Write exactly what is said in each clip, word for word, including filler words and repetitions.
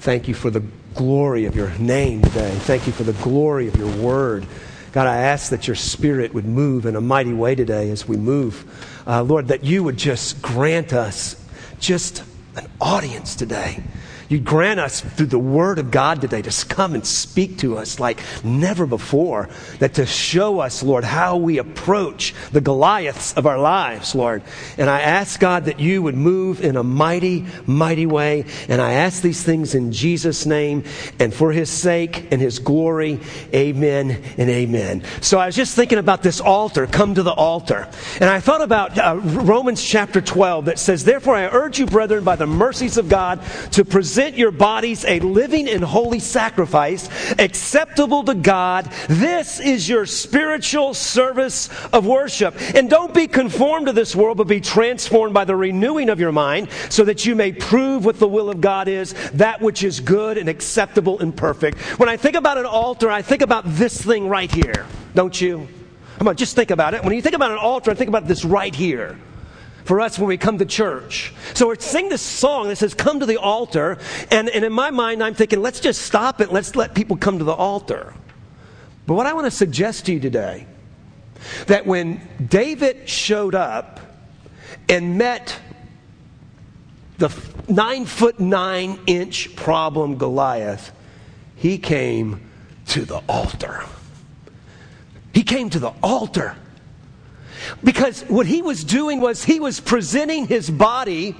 Thank you for the glory of your name today. Thank you for the glory of your word. God, I ask that your Spirit would move in a mighty way today as we move. Uh, Lord, that you would just grant us just an audience today. You'd grant us through the Word of God today to come and speak to us like never before. That to show us, Lord, how we approach the Goliaths of our lives, Lord. And I ask, God, that you would move in a mighty, mighty way. And I ask these things in Jesus' name and for His sake and His glory. Amen and amen. So I was just thinking about this altar, come to the altar. And I thought about uh, Romans chapter twelve that says, therefore I urge you, brethren, by the mercies of God, to present your bodies a living and holy sacrifice, acceptable to God. This is your spiritual service of worship. And don't be conformed to this world, but be transformed by the renewing of your mind, so that you may prove what the will of God is, that which is good and acceptable and perfect. When I think about an altar, I think about this thing right here. Don't you? Come on, just think about it. When you think about an altar, I think about this right here. For us when we come to church. So we sing this song that says, come to the altar. And, and in my mind, I'm thinking, let's just stop it. Let's let people come to the altar. But what I want to suggest to you today, that when David showed up and met the nine foot nine inch problem Goliath, he came to the altar. He came to the altar. Because what he was doing was he was presenting his body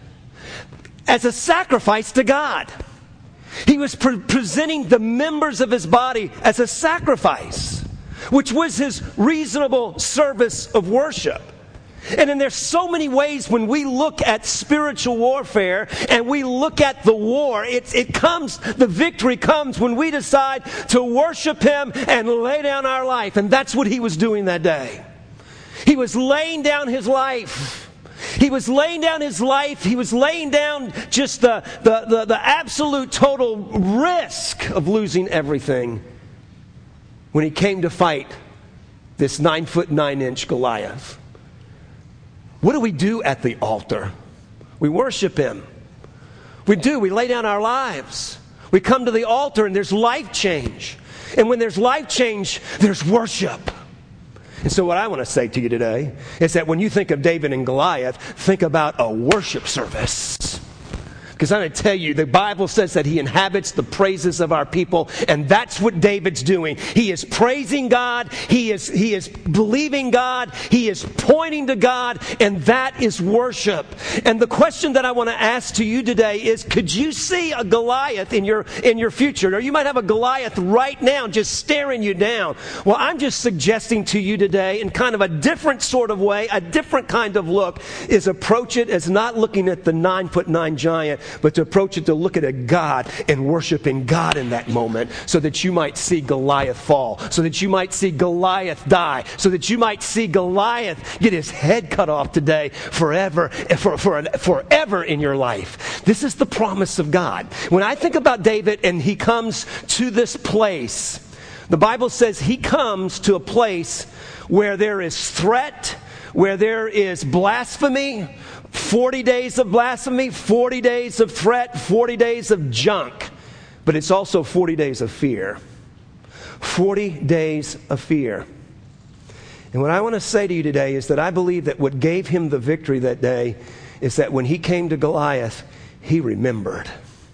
as a sacrifice to God. He was pre- presenting the members of his body as a sacrifice, which was his reasonable service of worship. And then there's so many ways when we look at spiritual warfare and we look at the war, it, it comes, the victory comes when we decide to worship Him and lay down our life. And that's what he was doing that day. He was laying down his life. He was laying down his life. He was laying down just the, the, the, the absolute total risk of losing everything when he came to fight this nine foot nine inch Goliath. What do we do at the altar? We worship Him. We do. We lay down our lives. We come to the altar and there's life change. And when there's life change, there's worship. And so what I want to say to you today is that when you think of David and Goliath, think about a worship service. Because I'm going to tell you, the Bible says that He inhabits the praises of our people, and that's what David's doing. He is praising God, he is, he is believing God, he is pointing to God, and that is worship. And the question that I want to ask to you today is, could you see a Goliath in your, in your future? Or you might have a Goliath right now just staring you down. Well, I'm just suggesting to you today, in kind of a different sort of way, a different kind of look, is approach it as not looking at the nine foot nine giant, but to approach it to look at a God and worshiping God in that moment, so that you might see Goliath fall, so that you might see Goliath die, so that you might see Goliath get his head cut off today forever, for, for, forever in your life. This is the promise of God. When I think about David and he comes to this place, the Bible says he comes to a place where there is threat, where there is blasphemy, forty days of blasphemy, forty days of threat, forty days of junk. But it's also forty days of fear. forty days of fear. And what I want to say to you today is that I believe that what gave him the victory that day is that when he came to Goliath, he remembered.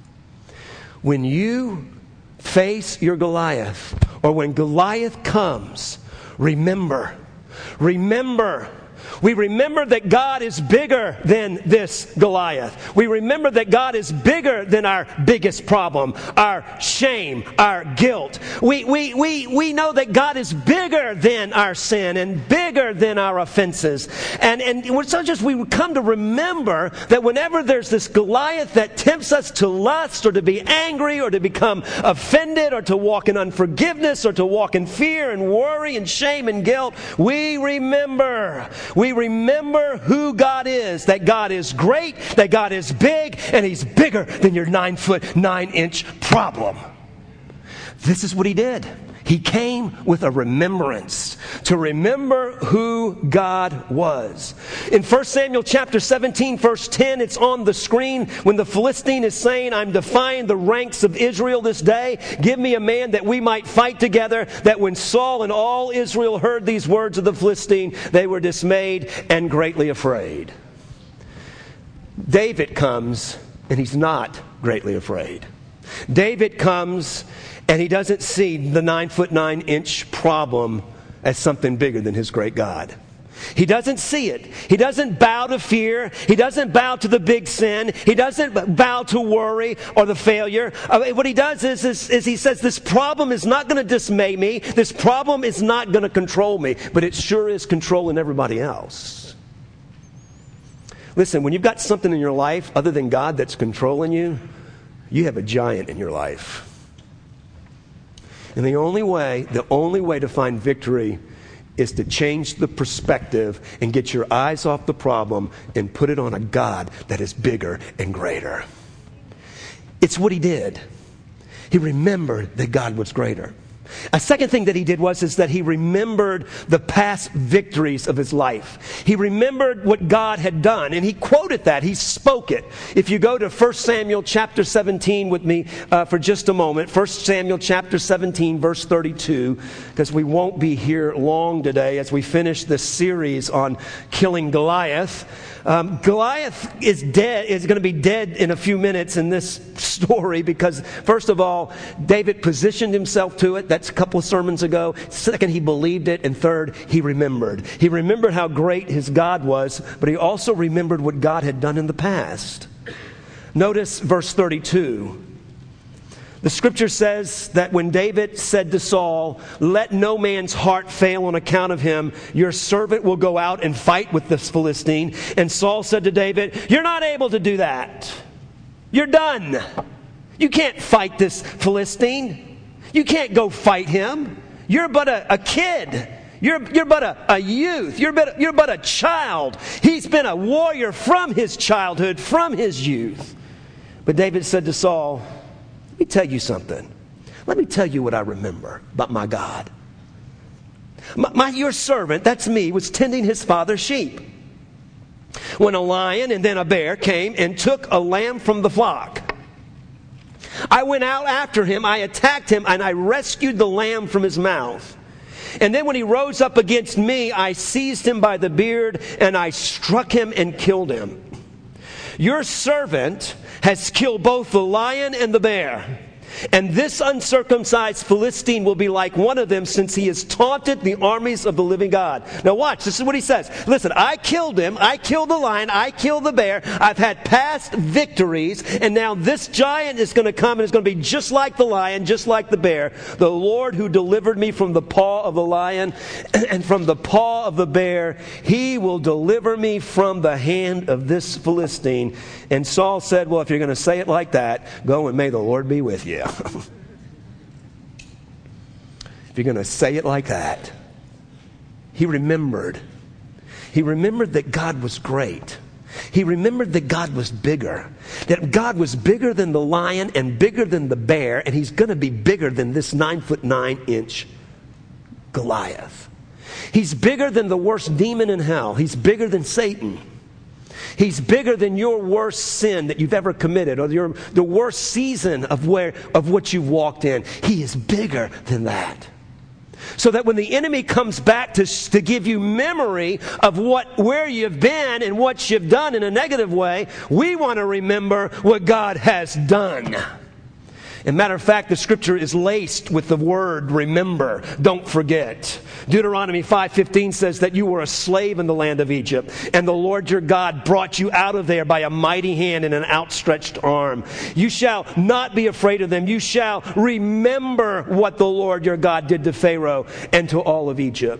When you face your Goliath, or when Goliath comes, remember. Remember. We remember that God is bigger than this Goliath. We remember that God is bigger than our biggest problem, our shame, our guilt. We, we, we, we know that God is bigger than our sin and bigger than our offenses. And, and it's not just we come to remember that whenever there's this Goliath that tempts us to lust or to be angry or to become offended or to walk in unforgiveness or to walk in fear and worry and shame and guilt, we remember. We remember who God is, that God is great, that God is big, and He's bigger than your nine foot, nine inch problem. This is what He did. He came with a remembrance, to remember who God was. In First Samuel chapter seventeen, verse ten, it's on the screen when the Philistine is saying, I'm defying the ranks of Israel this day. Give me a man that we might fight together. That when Saul and all Israel heard these words of the Philistine, they were dismayed and greatly afraid. David comes, and he's not greatly afraid. David comes, and he doesn't see the nine foot nine inch problem as something bigger than his great God. He doesn't see it. He doesn't bow to fear. He doesn't bow to the big sin. He doesn't bow to worry or the failure. Uh, what he does is, is, is he says, this problem is not going to dismay me. This problem is not going to control me. But it sure is controlling everybody else. Listen, when you've got something in your life other than God that's controlling you, you have a giant in your life. And the only way, the only way to find victory is to change the perspective and get your eyes off the problem and put it on a God that is bigger and greater. It's what he did. He remembered that God was greater. A second thing that he did was is that he remembered the past victories of his life. He remembered what God had done, and he quoted that. He spoke it. If you go to First Samuel chapter seventeen with me uh, for just a moment, First Samuel chapter seventeen, verse thirty-two, because we won't be here long today as we finish this series on killing Goliath. Um, Goliath is dead, is going to be dead in a few minutes in this story because, first of all, David positioned himself to it. That's a couple of sermons ago. Second, he believed it. And third, he remembered. He remembered how great his God was, but he also remembered what God had done in the past. Notice verse thirty-two. The scripture says that when David said to Saul, let no man's heart fail on account of him. Your servant will go out and fight with this Philistine. And Saul said to David, you're not able to do that. You're done. You can't fight this Philistine. You can't go fight him. You're but a, a kid. You're, you're but a, a youth. You're but, you're but a child. He's been a warrior from his childhood, from his youth. But David said to Saul, let me tell you something. Let me tell you what I remember about my God. My, my, your servant, that's me, was tending his father's sheep when a lion and then a bear came and took a lamb from the flock. I went out after him, I attacked him, and I rescued the lamb from his mouth. And then when he rose up against me, I seized him by the beard and I struck him and killed him. Your servant has killed both the lion and the bear. And this uncircumcised Philistine will be like one of them, since he has taunted the armies of the living God. Now watch, this is what he says. Listen, I killed him, I killed the lion, I killed the bear. I've had past victories, and now this giant is going to come and is going to be just like the lion, just like the bear. The Lord who delivered me from the paw of the lion and from the paw of the bear, he will deliver me from the hand of this Philistine. And Saul said, well, if you're going to say it like that, go and may the Lord be with you. If you're going to say it like that. He remembered. He remembered that God was great. He remembered that God was bigger. That God was bigger than the lion and bigger than the bear. And he's going to be bigger than this nine foot nine inch Goliath. He's bigger than the worst demon in hell. He's bigger than Satan. He's bigger than your worst sin that you've ever committed, or your, the worst season of where of what you've walked in. He is bigger than that. So that when the enemy comes back to, to give you memory of what where you've been and what you've done in a negative way, we want to remember what God has done. As a matter of fact, the scripture is laced with the word remember, don't forget. Deuteronomy five fifteen says that you were a slave in the land of Egypt, and the Lord your God brought you out of there by a mighty hand and an outstretched arm. You shall not be afraid of them. You shall remember what the Lord your God did to Pharaoh and to all of Egypt.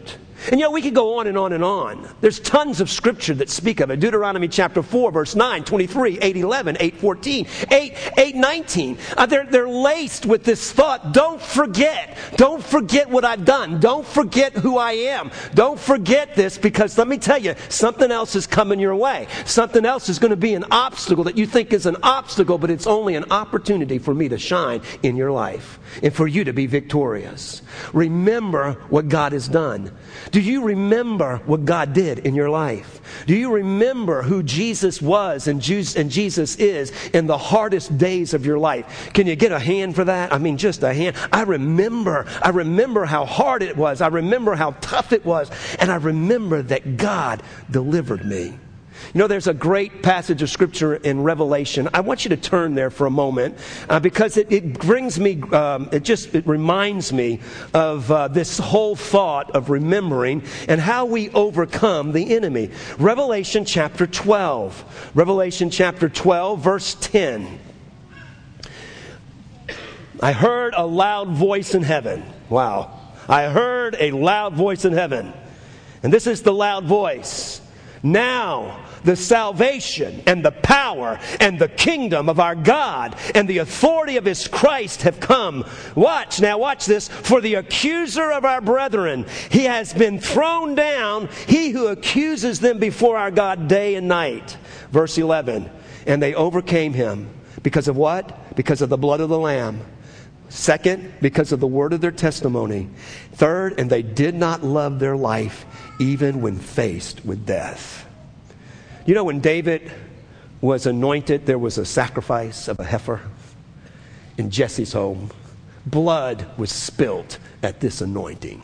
And you know, we could go on and on and on. There's tons of scripture that speak of it. Deuteronomy chapter four, verse nine, twenty-three, eight eleven, eight fourteen, eight, eight nineteen. Uh, they're, they're laced with this thought, don't forget. Don't forget what I've done. Don't forget who I am. Don't forget this, because let me tell you, something else is coming your way. Something else is going to be an obstacle that you think is an obstacle, but it's only an opportunity for me to shine in your life and for you to be victorious. Remember what God has done. Do you remember what God did in your life? Do you remember who Jesus was and Jesus is in the hardest days of your life? Can you get a hand for that? I mean, just a hand. I remember. I remember how hard it was. I remember how tough it was. And I remember that God delivered me. You know, there's a great passage of Scripture in Revelation. I want you to turn there for a moment uh, because it, it brings me, um, it just it reminds me of uh, this whole thought of remembering and how we overcome the enemy. Revelation chapter twelve. Revelation chapter twelve, verse ten. I heard a loud voice in heaven. Wow. I heard a loud voice in heaven. And this is the loud voice. Now the salvation and the power and the kingdom of our God and the authority of His Christ have come. Watch, now watch this. For the accuser of our brethren, he has been thrown down, he who accuses them before our God day and night. Verse eleven. And they overcame him. Because of what? Because of the blood of the Lamb. Second, because of the word of their testimony. Third, and they did not love their life even when faced with death. You know, when David was anointed, there was a sacrifice of a heifer in Jesse's home. Blood was spilt at this anointing.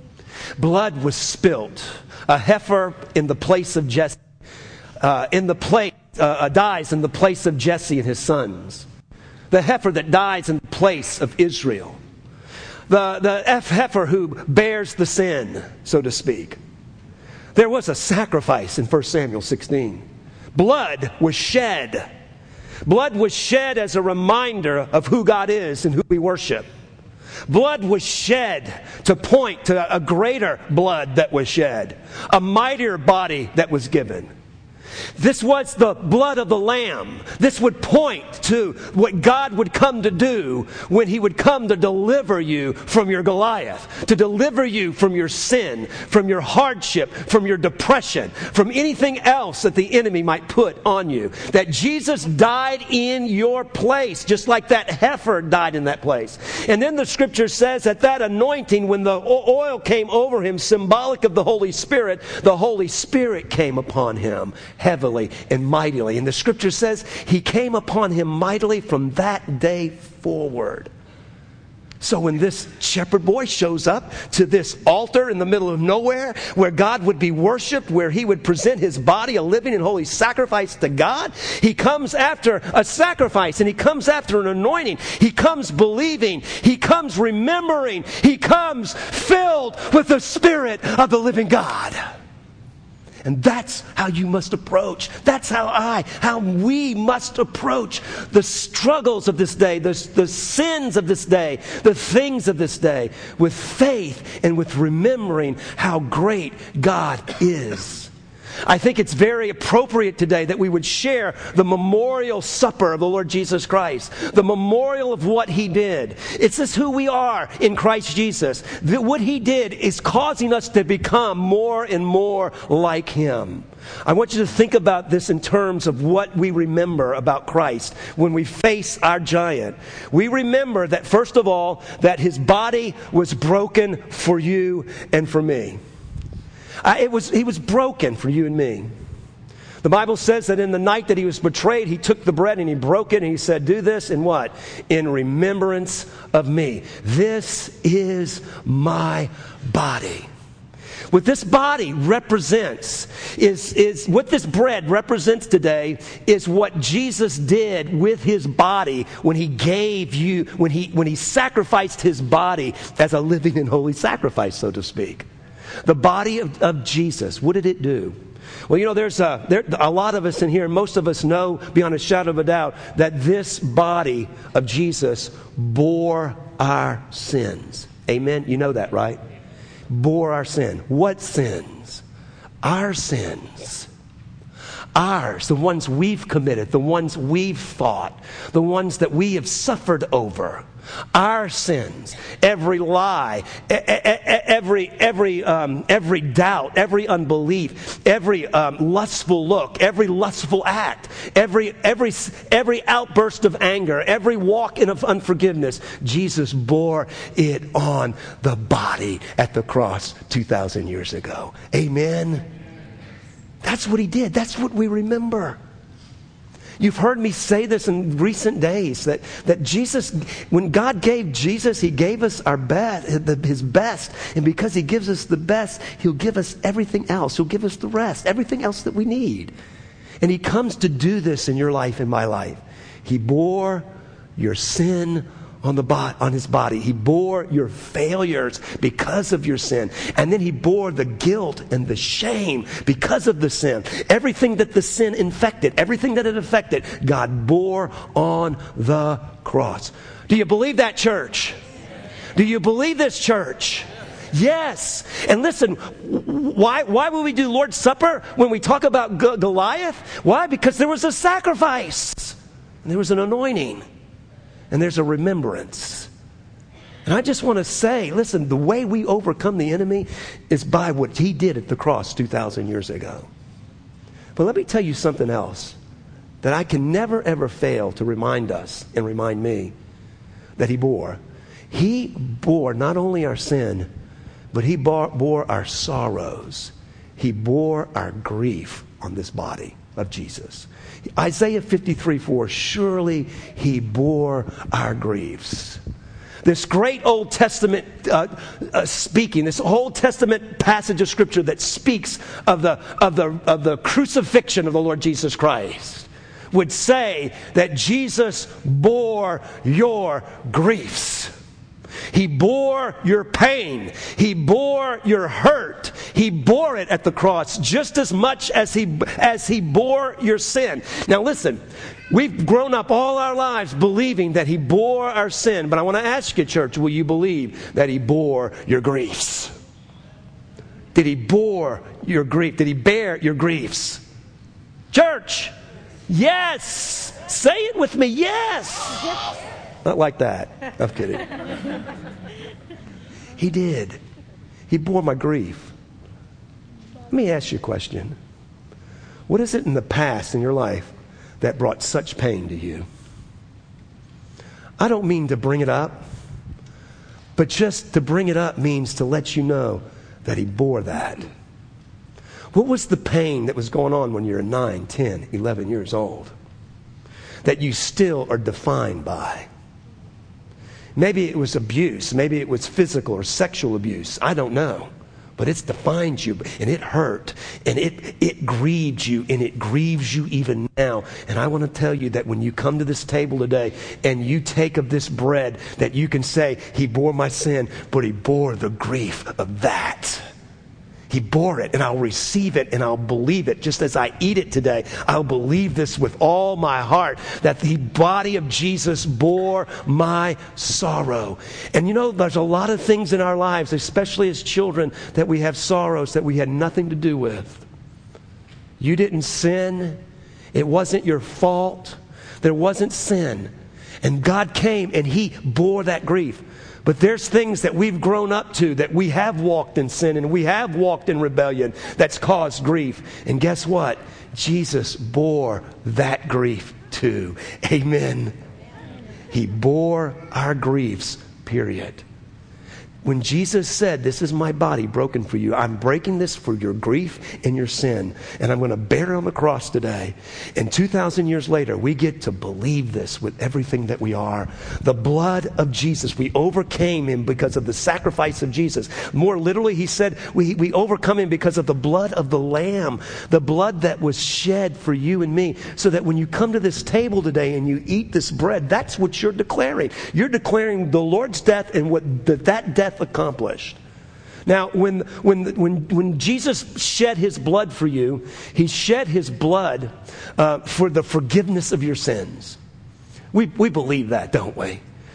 Blood was spilt. A heifer in the place of Jesse, uh, in the place, uh, dies in the place of Jesse and his sons. The heifer that dies in the place of Israel. The, the heifer who bears the sin, so to speak. There was a sacrifice in First Samuel sixteen. Blood was shed. Blood was shed as a reminder of who God is and who we worship. Blood was shed to point to a greater blood that was shed. A mightier body that was given. This was the blood of the Lamb. This would point to what God would come to do when He would come to deliver you from your Goliath, to deliver you from your sin, from your hardship, from your depression, from anything else that the enemy might put on you. That Jesus died in your place, just like that heifer died in that place. And then the Scripture says that that anointing, when the oil came over Him, symbolic of the Holy Spirit, the Holy Spirit came upon Him heavily and mightily. And the Scripture says He came upon him mightily from that day forward. So when this shepherd boy shows up to this altar in the middle of nowhere where God would be worshiped, where he would present his body a living and holy sacrifice to God, he comes after a sacrifice and he comes after an anointing. He comes believing. He comes remembering. He comes filled with the Spirit of the living God. And that's how you must approach. That's how I, how we must approach the struggles of this day, the, the sins of this day, the things of this day, with faith and with remembering how great God is. I think it's very appropriate today that we would share the memorial supper of the Lord Jesus Christ, the memorial of what He did. It's just who we are in Christ Jesus. That what He did is causing us to become more and more like Him. I want you to think about this in terms of what we remember about Christ when we face our giant. We remember that, first of all, that His body was broken for you and for me. Uh, it was, he was broken for you and me. The Bible says that in the night that He was betrayed, He took the bread and He broke it and He said, do this in what? In remembrance of me. This is my body. What this body represents is, is what this bread represents today is what Jesus did with His body when He gave you, when He, when He sacrificed His body as a living and holy sacrifice, so to speak. The body of, of Jesus, what did it do? Well, you know, there's a, there, a lot of us in here, and most of us know beyond a shadow of a doubt that this body of Jesus bore our sins. Amen? You know that, right? bore our sin. What sins? Our sins. Ours, the ones we've committed, the ones we've thought, the ones that we have suffered over. Our sins, every lie, every every um, every doubt, every unbelief, every um, lustful look, every lustful act, every every every outburst of anger, every walk in of unforgiveness. Jesus bore it on the body at the cross two thousand years ago. Amen. That's what he did. That's what we remember. You've heard me say this in recent days, that, that Jesus, when God gave Jesus, he gave us our best, his best. And because he gives us the best, he'll give us everything else. He'll give us the rest, everything else that we need. And he comes to do this in your life, in my life. He bore your sin on the bo- on his body. He bore your failures because of your sin. And then he bore the guilt and the shame because of the sin. Everything that the sin infected, everything that it affected, God bore on the cross. Do you believe that, church? Do you believe this, church? Yes. And listen, why why would we do Lord's Supper when we talk about G- Goliath? Why? Because there was a sacrifice. And there was an anointing. And there's a remembrance. And I just want to say, listen, the way we overcome the enemy is by what he did at the cross two thousand years ago. But let me tell you something else that I can never, ever fail to remind us and remind me that he bore. He bore not only our sin, but he bore, bore our sorrows. He bore our grief on this body of Jesus. Isaiah fifty-three four, surely he bore our griefs. This great Old Testament uh, uh, speaking, this Old Testament passage of Scripture that speaks of the, of the, of the crucifixion of the Lord Jesus Christ would say that Jesus bore your griefs. He bore your pain. He bore your hurt. He bore it at the cross just as much as he as he bore your sin. Now listen, we've grown up all our lives believing that he bore our sin. But I want to ask you, church, will you believe that he bore your griefs? Did he bore your grief? Did he bear your griefs? Church, yes. Say it with me, yes. Not like that. I'm kidding. He did. He bore my grief. Let me ask you a question. What is it in the past in your life that brought such pain to you? I don't mean to bring it up, but just to bring it up means to let you know that he bore that. What was the pain that was going on when you were nine, ten, eleven years old that you still are defined by? Maybe it was abuse. Maybe it was physical or sexual abuse. I don't know. But it's defined you, and it hurt, and it, it grieved you, and it grieves you even now. And I want to tell you that when you come to this table today and you take of this bread, that you can say, he bore my sin, but he bore the grief of that. He bore it, and I'll receive it, and I'll believe it. Just as I eat it today, I'll believe this with all my heart, that the body of Jesus bore my sorrow. And you know, there's a lot of things in our lives, especially as children, that we have sorrows that we had nothing to do with. You didn't sin. It wasn't your fault. There wasn't sin. And God came, and he bore that grief. But there's things that we've grown up to, that we have walked in sin and we have walked in rebellion, that's caused grief. And guess what? Jesus bore that grief too. Amen. He bore our griefs, period. When Jesus said, this is my body broken for you, I'm breaking this for your grief and your sin, and I'm going to bear it on the cross today. And two thousand years later, we get to believe this with everything that we are. The blood of Jesus, we overcame him because of the sacrifice of Jesus. More literally, he said, we, we overcome him because of the blood of the Lamb, the blood that was shed for you and me, so that when you come to this table today and you eat this bread, that's what you're declaring. You're declaring the Lord's death and what the, that death accomplished. Now, when when when when Jesus shed his blood for you, he shed his blood uh, for the forgiveness of your sins. We we believe that, don't we?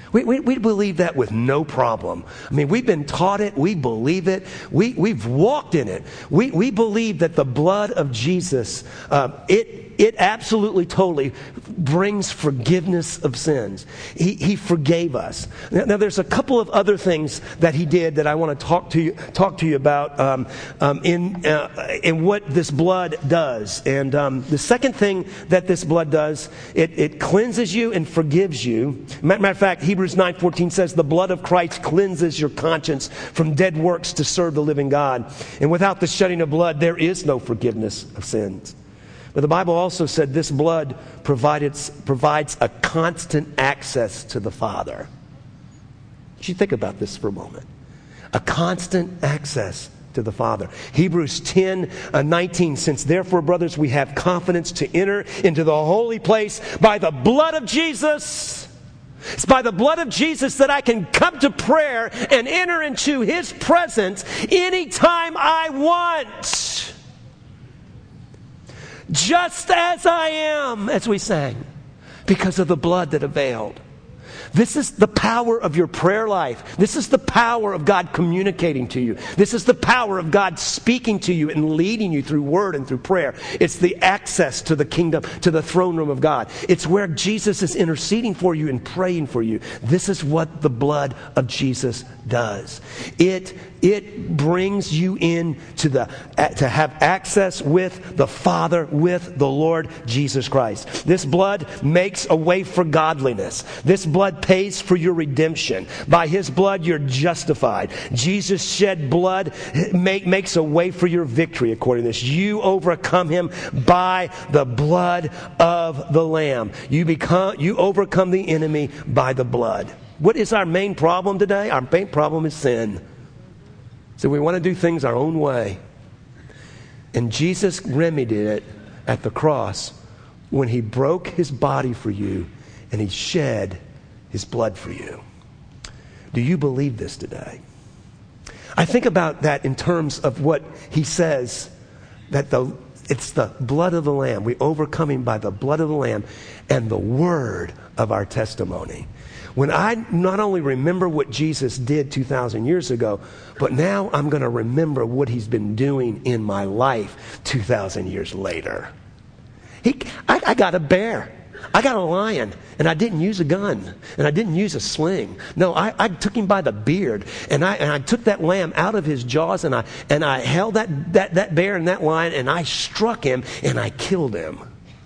We, we, we believe that with no problem. I mean, we've been taught it. We believe it. We, we've walked in it. We, we believe that the blood of Jesus, uh, it It absolutely, totally brings forgiveness of sins. He, he forgave us. Now, now, there's a couple of other things that he did that I want to talk to you talk to you about um, um, in uh, in what this blood does. And um, the second thing that this blood does, it, it cleanses you and forgives you. Matter of fact, Hebrews nine fourteen says, "The blood of Christ cleanses your conscience from dead works to serve the living God. And without the shedding of blood, there is no forgiveness of sins." But the Bible also said this blood provided, provides a constant access to the Father. You think about this for a moment. A constant access to the Father. Hebrews ten nineteen, "Since therefore, brothers, we have confidence to enter into the holy place by the blood of Jesus." It's by the blood of Jesus that I can come to prayer and enter into His presence anytime I want. Just as I am, as we sang, because of the blood that availed. This is the power of your prayer life. This is the power of God communicating to you. This is the power of God speaking to you and leading you through word and through prayer. It's the access to the kingdom, to the throne room of God. It's where Jesus is interceding for you and praying for you. This is what the blood of Jesus does. It It brings you in to the to have access with the Father, with the Lord Jesus Christ. This blood makes a way for godliness. This blood pays for your redemption. By His blood, you're justified. Jesus shed blood, make, makes a way for your victory, according to this. You overcome him by the blood of the Lamb. You become, you overcome the enemy by the blood. What is our main problem today? Our main problem is sin. So we want to do things our own way. And Jesus remedied it at the cross when He broke His body for you and He shed His blood for you. Do you believe this today? I think about that in terms of what He says, that the it's the blood of the Lamb. We overcome Him by the blood of the Lamb and the word of our testimony. When I not only remember what Jesus did two thousand years ago, but now I'm going to remember what He's been doing in my life two thousand years later. He, I, I got a bear. I got a lion, and I didn't use a gun, and I didn't use a sling. No, I, I took him by the beard, and I and I took that lamb out of his jaws, and I and I held that, that, that bear and that lion, and I struck him, and I killed him.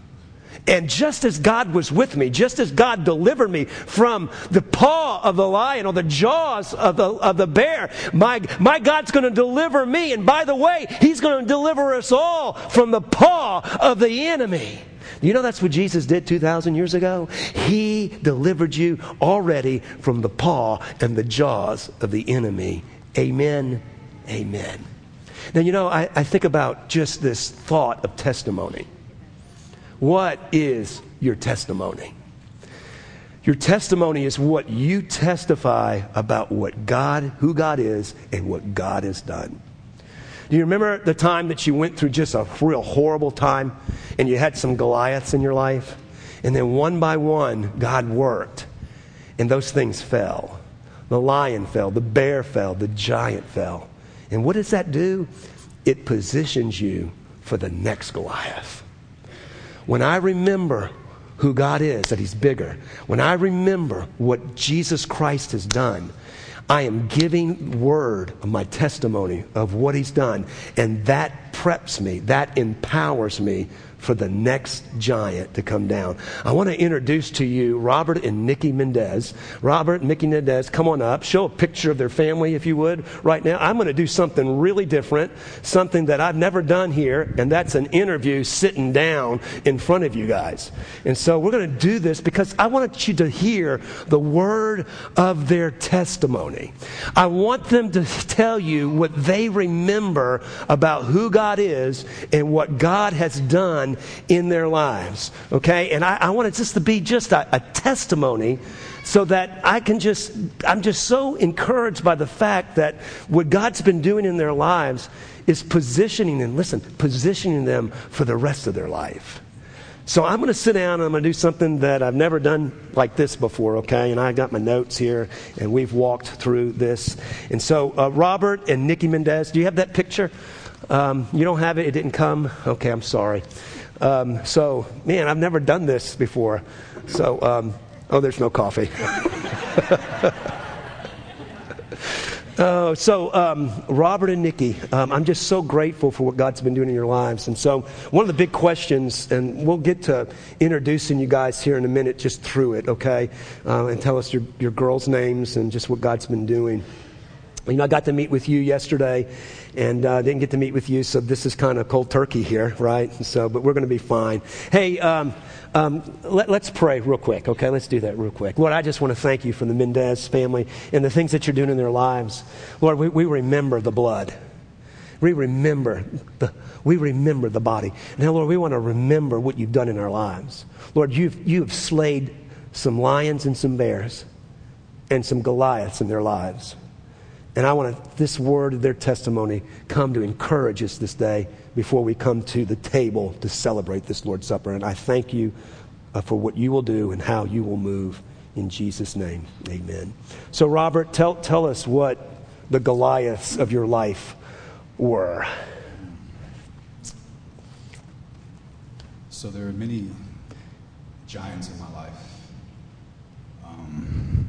And just as God was with me, just as God delivered me from the paw of the lion or the jaws of the of the bear, my, my God's going to deliver me. And by the way, He's going to deliver us all from the paw of the enemy. You know that's what Jesus did two thousand years ago? He delivered you already from the paw and the jaws of the enemy. Amen. Amen. Now, you know, I, I think about just this thought of testimony. What is your testimony? Your testimony is what you testify about what God, who God is, and what God has done. Do you remember the time that you went through just a real horrible time and you had some Goliaths in your life? And then one by one, God worked and those things fell. The lion fell, the bear fell, the giant fell. And what does that do? It positions you for the next Goliath. When I remember who God is, that He's bigger, when I remember what Jesus Christ has done, I am giving word of my testimony of what He's done. And that preps me, that empowers me for the next giant to come down. I want to introduce to you Robert and Nikki Mendez. Robert and Nikki Mendez, come on up. Show a picture of their family, if you would, right now. I'm going to do something really different, something that I've never done here, and that's an interview sitting down in front of you guys. And so we're going to do this because I want you to hear the word of their testimony. I want them to tell you what they remember about who God is and what God has done in their lives. Okay? And I, I want it just to be just a, a testimony so that I can just, I'm just so encouraged by the fact that what God's been doing in their lives is positioning them, listen, positioning them for the rest of their life. So I'm going to sit down and I'm going to do something that I've never done like this before, okay? And I got my notes here, and we've walked through this. And so uh, Robert and Nikki Mendez, do you have that picture? Um, you don't have it? It didn't come? Okay, I'm sorry. Um, so, man, I've never done this before. So, um, oh, there's no coffee. Uh, so, um, Robert and Nikki, um, I'm just so grateful for what God's been doing in your lives. And so, one of the big questions, and we'll get to introducing you guys here in a minute just through it, okay? Uh, and tell us your, your girls' names and just what God's been doing. You know, I got to meet with you yesterday, and uh, didn't get to meet with you, so this is kind of cold turkey here, right? So, but we're going to be fine. Hey, um, um, let, let's pray real quick, okay? Let's do that real quick. Lord, I just want to thank you for the Mendez family and the things that you're doing in their lives. Lord, we, we remember the blood. We remember the we remember the body. Now, Lord, we want to remember what you've done in our lives. Lord, you've you've slayed some lions and some bears and some Goliaths in their lives. And I want this word of their testimony come to encourage us this day before we come to the table to celebrate this Lord's Supper. And I thank you uh, for what you will do and how you will move. In Jesus' name, amen. So, Robert, tell, tell us what the Goliaths of your life were. So there are many giants in my life. Um,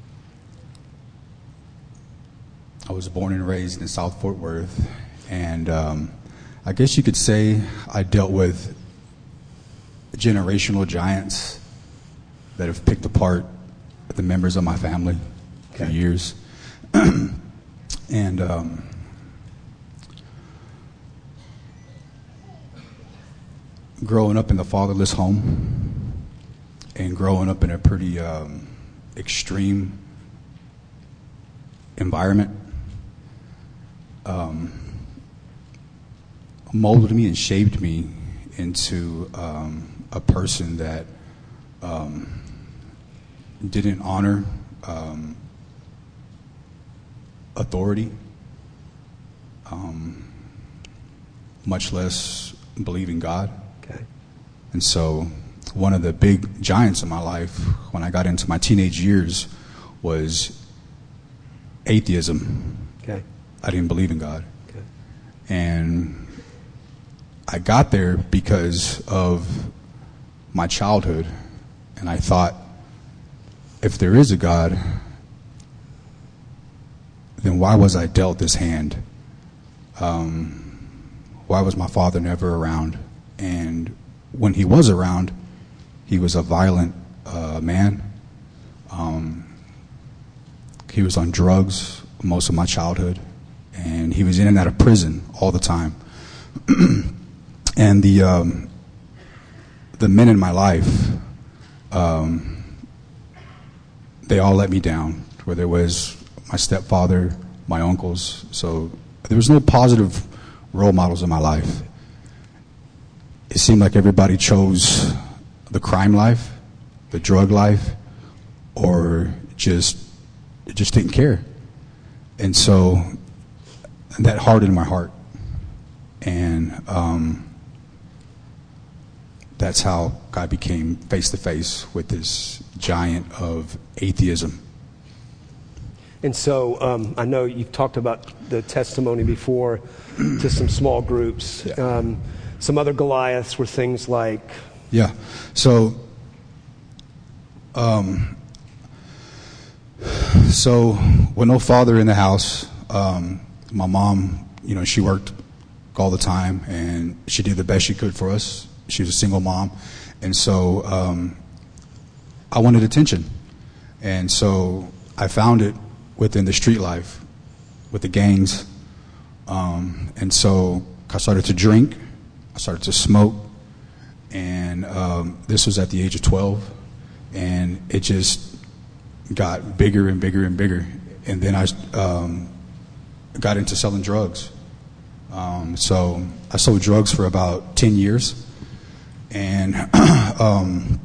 I was born and raised in South Fort Worth, and um, I guess you could say I dealt with generational giants that have picked apart the members of my family okay. for years. and um, growing up in the fatherless home and growing up in a pretty um, extreme environment Um, molded me and shaped me into um, a person that um, didn't honor um, authority, um, much less believe in God. Okay. And so one of the big giants in my life when I got into my teenage years was atheism. Okay. I didn't believe in God. Okay. And I got there because of my childhood. And I thought, if there is a God, then why was I dealt this hand? Um, why was my father never around? And when he was around, he was a violent uh, man. Um, he was on drugs most of my childhood. And he was in and out of prison all the time. and the um, the men in my life, um, they all let me down. Whether it was my stepfather, my uncles. So there was no positive role models in my life. It seemed like everybody chose the crime life, the drug life, or just just didn't care. And so that hardened my heart, and um, that's how I became face to face with this giant of atheism. And so um, I know you've talked about the testimony before to some small groups. Yeah. Um, some other Goliaths were things like... Yeah. So, um, so with no father in the house, um, my mom, you know, she worked all the time, and she did the best she could for us. She was a single mom. And so um, I wanted attention. And so I found it within the street life, with the gangs. Um, and so I started to drink. I started to smoke. And um, this was at the age of twelve. And it just got bigger and bigger and bigger. And then I um, got into selling drugs. Um, so I sold drugs for about ten years. And um,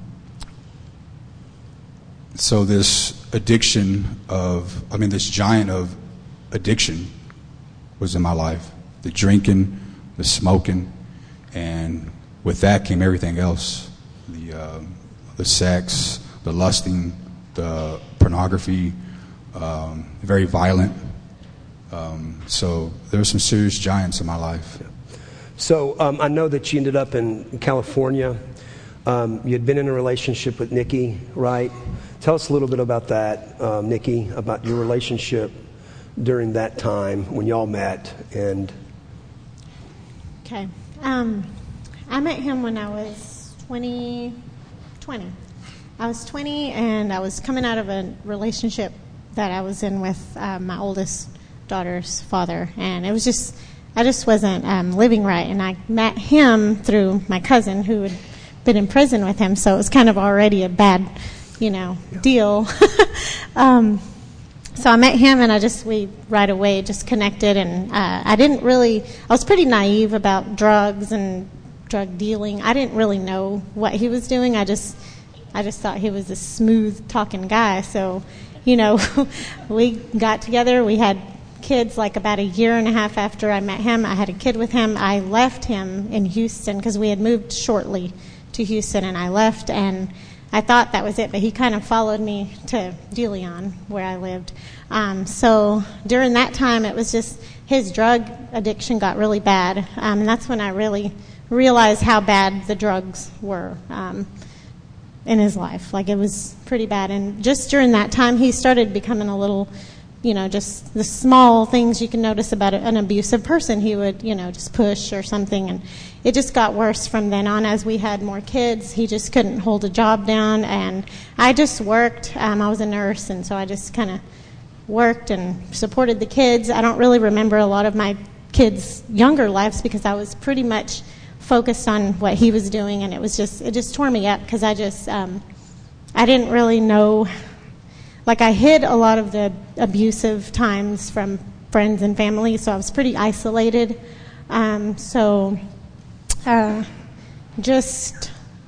so this addiction of, I mean, this giant of addiction was in my life. The drinking, the smoking, and with that came everything else. the uh, the sex, the lusting, the pornography, um, very violent. Um, so there were some serious giants in my life. So um, I know that you ended up in California. Um, you had been in a relationship with Nikki, right? Tell us a little bit about that, um, Nikki, about your relationship during that time when y'all met. And okay, um, I met him when I was twenty, twenty. I was twenty, and I was coming out of a relationship that I was in with uh, my oldest daughter's father, and it was just, I just wasn't um, living right. And I met him through my cousin who had been in prison with him, so it was kind of already a bad, you know, yeah. deal. um, so I met him, and I just, we right away just connected, and uh, I didn't really, I was pretty naive about drugs and drug dealing. I didn't really know what he was doing. I just, I just thought he was a smooth talking guy. So, you know, we got together, we had kids like about a year and a half after I met him. I had a kid with him. I left him in Houston because we had moved shortly to Houston, and I left, and I thought that was it, but he kind of followed me to DeLeon, where I lived. Um, so during that time, it was just his drug addiction got really bad, um, and that's when I really realized how bad the drugs were um, in his life. Like, it was pretty bad, and just during that time, he started becoming a little, you know, just the small things you can notice about an abusive person. He would, you know, just push or something, and it just got worse from then on as we had more kids. He just couldn't hold a job down, and I just worked. Um, I was a nurse, and so I just kind of worked and supported the kids. I don't really remember a lot of my kids' younger lives because I was pretty much focused on what he was doing, and it was just, it just tore me up because I just, um, I didn't really know. Like, I hid a lot of the abusive times from friends and family, so I was pretty isolated. Um, so, uh, just,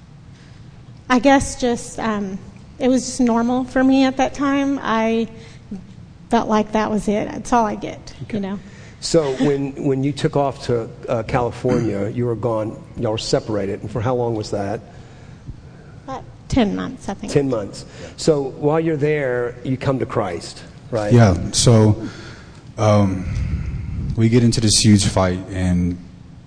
I guess just, um, it was just normal for me at that time. I felt like that was it. That's all I get, okay. You know. So when when you took off to uh, California, you were gone, y'all were separated, and for how long was that? About ten months, I think. Ten months. So while you're there, you come to Christ, right? Yeah. So um, we get into this huge fight, and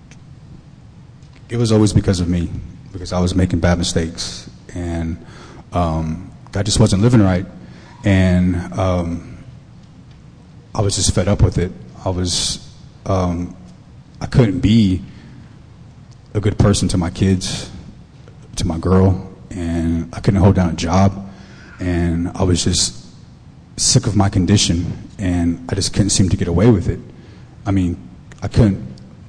it was always because of me, because I was making bad mistakes, and um, I just wasn't living right, and um, I was just fed up with it. I was, um, I couldn't be a good person to my kids, to my girl, and I couldn't hold down a job, and I was just sick of my condition, and I just couldn't seem to get away with it. I mean, I couldn't,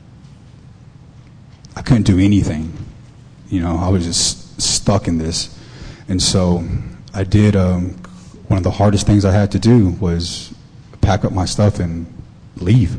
I couldn't do anything. You know, I was just stuck in this, and so I did. Um, one of the hardest things I had to do was pack up my stuff and leave.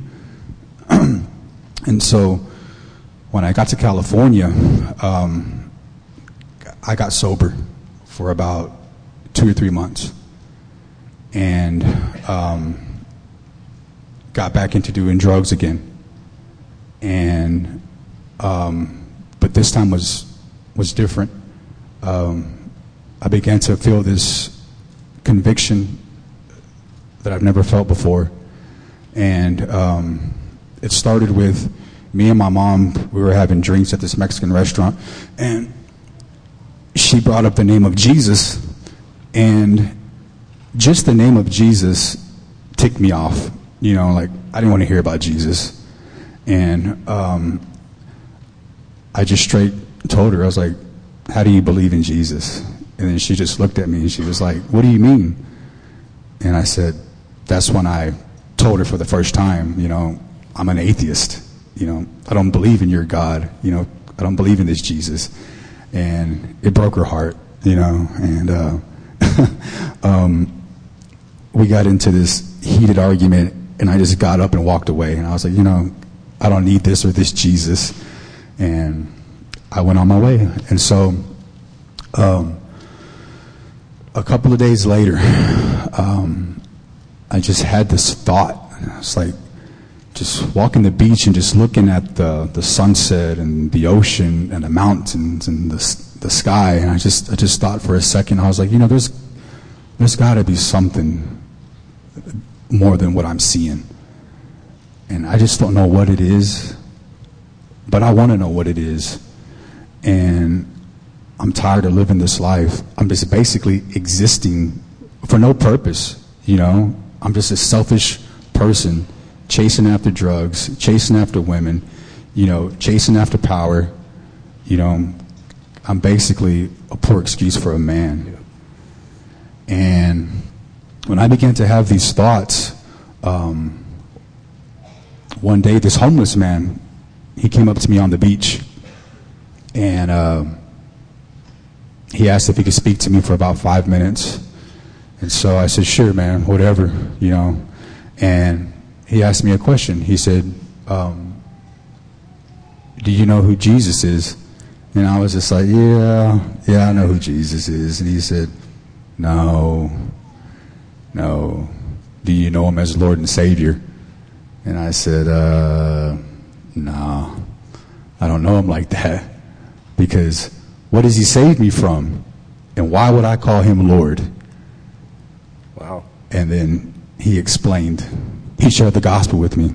And so when I got to California, um, I got sober for about two or three months, and um, got back into doing drugs again. And um, but this time was was different. Um, I began to feel this conviction that I've never felt before. And um, it started with me and my mom. We were having drinks at this Mexican restaurant, and she brought up the name of Jesus, and just the name of Jesus ticked me off. You know, like, I didn't want to hear about Jesus. And um, I just straight told her, I was like, how do you believe in Jesus? And then she just looked at me and she was like, what do you mean? And I said, that's when I told her for the first time, you know, I'm an atheist. You know, I don't believe in your God. You know, I don't believe in this Jesus. And it broke her heart, you know. And uh, um, we got into this heated argument, and I just got up and walked away. And I was like, you know, I don't need this or this Jesus. And I went on my way. And so um, a couple of days later, um, I just had this thought. It's like, just walking the beach and just looking at the, the sunset and the ocean and the mountains and the the sky. And I just I just thought for a second, I was like, you know, there's there's got to be something more than what I'm seeing. And I just don't know what it is, but I want to know what it is. And I'm tired of living this life. I'm just basically existing for no purpose, you know. I'm just a selfish person chasing after drugs, chasing after women, you know, chasing after power. You know, I'm basically a poor excuse for a man. And when I began to have these thoughts, um, one day this homeless man, he came up to me on the beach, and uh, he asked if he could speak to me for about five minutes. And so I said, sure, man, whatever, you know. And he asked me a question. He said, um, do you know who Jesus is? And I was just like, yeah, yeah, I know who Jesus is. And he said, no, no. Do you know him as Lord and Savior? And I said, uh, no, I don't know him like that. Because what does he save me from? And why would I call him Lord? Wow. And then he explained, he shared the gospel with me.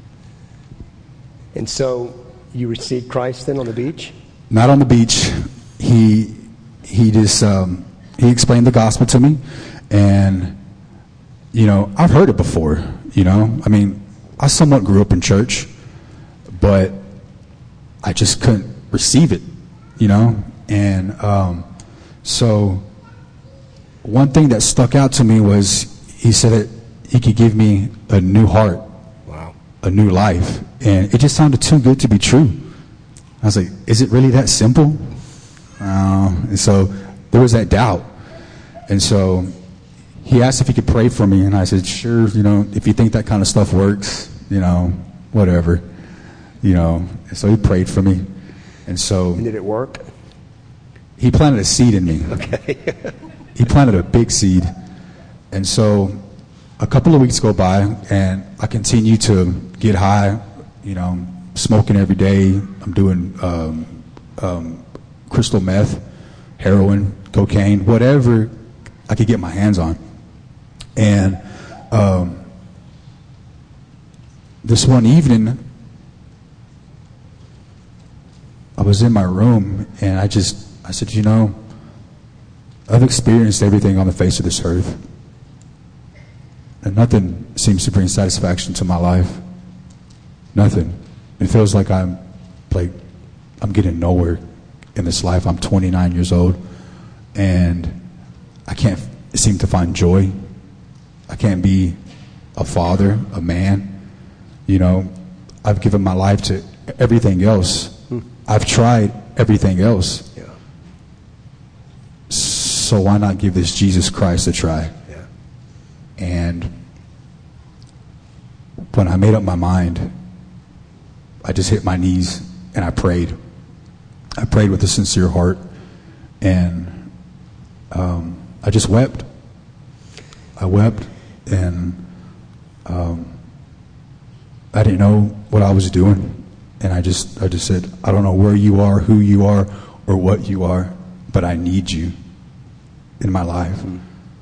And so you received Christ then on the beach? Not on the beach. He he just um, he explained the gospel to me, and you know, I've heard it before. You know, I mean, I somewhat grew up in church, but I just couldn't receive it. You know, and um, so one thing that stuck out to me was he said that he could give me a new heart, wow, a new life, and it just sounded too good to be true. I was like, is it really that simple? Uh, and so there was that doubt. And so he asked if he could pray for me, and I said, sure, you know, if you think that kind of stuff works, you know, whatever. You know, and so he prayed for me. And so... And did it work? He planted a seed in me. Okay. He planted a big seed. And so a couple of weeks go by, and I continue to get high, you know, smoking every day. I'm doing um, um, crystal meth, heroin, cocaine, whatever I could get my hands on. And um, this one evening, I was in my room, and I just, I said, you know, I've experienced everything on the face of this earth, and nothing seems to bring satisfaction to my life. Nothing. It feels like I'm like I'm getting nowhere in this life. I'm twenty-nine years old, and I can't seem to find joy. I can't be a father, a man. You know, I've given my life to everything else. Hmm. I've tried everything else. Yeah. So why not give this Jesus Christ a try? Yeah. And when I made up my mind, I just hit my knees and I prayed. I prayed with a sincere heart, and um, I just wept. I wept, and um, I didn't know what I was doing, and I just, I just said, I don't know where you are, who you are, or what you are, but I need you in my life. Mm-hmm.